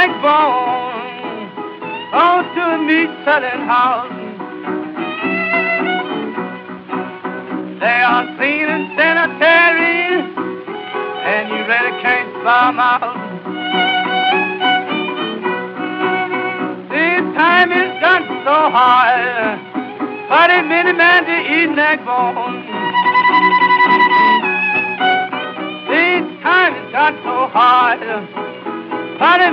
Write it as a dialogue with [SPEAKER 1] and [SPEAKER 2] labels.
[SPEAKER 1] neck bone, on to a meat selling house. They are clean and sanitary, and you really can't spy 'em out. This time is got so hard, but it many man to eat neck bone. This time is got so hard, but it